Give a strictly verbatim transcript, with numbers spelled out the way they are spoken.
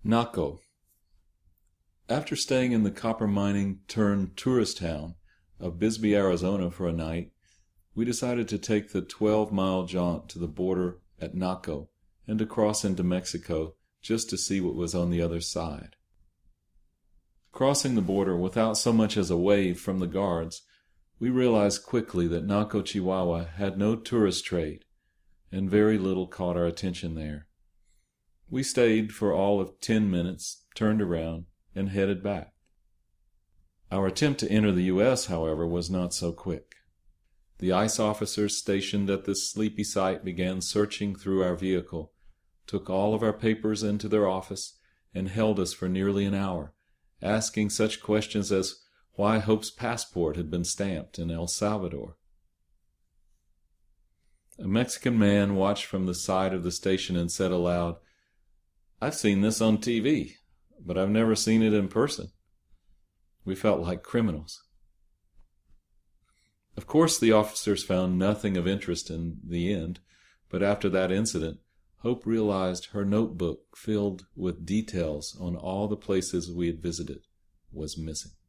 Naco. After staying in the copper mining turned tourist town of Bisbee, Arizona for a night, we decided to take the twelve-mile jaunt to the border at Naco and to cross into Mexico just to see what was on the other side. Crossing the border without so much as a wave from the guards, we realized quickly that Naco, Chihuahua had no tourist trade, and very little caught our attention there. We stayed for all of ten minutes, turned around, and headed back. Our attempt to enter the U S, however, was not so quick. The ICE officers stationed at this sleepy site began searching through our vehicle, took all of our papers into their office, and held us for nearly an hour, asking such questions as why Hope's passport had been stamped in El Salvador. A Mexican man watched from the side of the station and said aloud, "I've seen this on T V, but I've never seen it in person." We felt like criminals. Of course, the officers found nothing of interest in the end, but after that incident, Hope realized her notebook filled with details on all the places we had visited was missing.